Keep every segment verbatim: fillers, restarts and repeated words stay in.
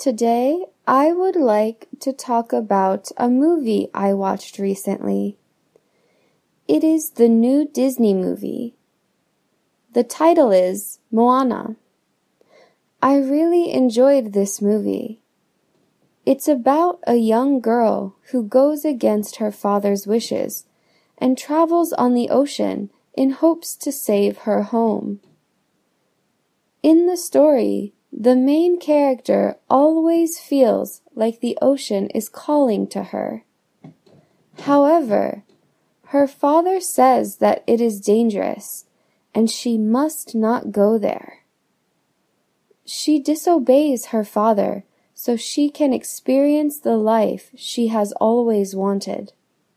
Today, I would like to talk about a movie I watched recently. It is the new Disney movie. The title is Moana. I really enjoyed this movie. It's about a young girl who goes against her father's wishes and travels on the ocean in hopes to save her home. In the story, the main character always feels like the ocean is calling to her. However, her father says that it is dangerous and she must not go there. She disobeys her father so she can experience the life she has always wanted.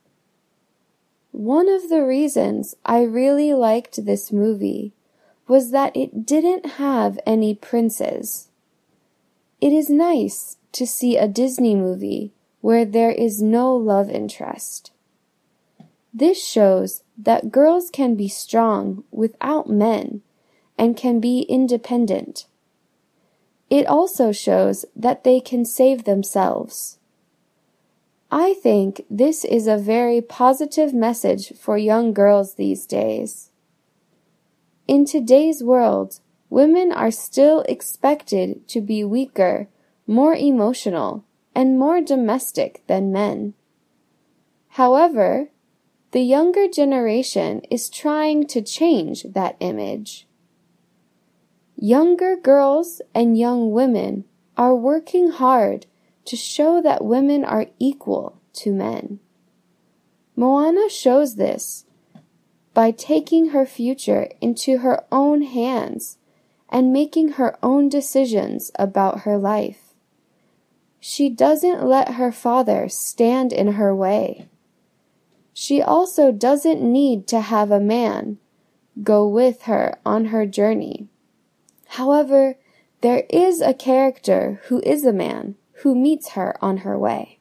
One of the reasons I really liked this movie was that it didn't have any princes. It is nice to see a Disney movie where there is no love interest. This shows that girls can be strong without men and can be independent. It also shows that they can save themselves. I think this is a very positive message for young girls these days. In today's world, women are still expected to be weaker, more emotional, and more domestic than men. However, the younger generation is trying to change that image. Younger girls and young women are working hard to show that women are equal to men. Moana shows this by taking her future into her own hands and making her own decisions about her life. She doesn't let her father stand in her way. She also doesn't need to have a man go with her on her journey. However, there is a character who is a man who meets her on her way.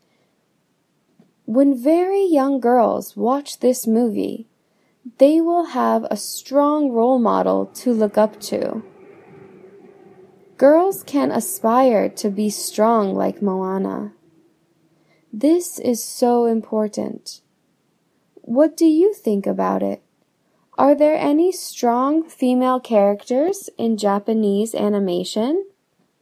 When very young girls watch this movie, they will have a strong role model to look up to. Girls can aspire to be strong like Moana. This is so important. What do you think about it? Are there any strong female characters in Japanese animation?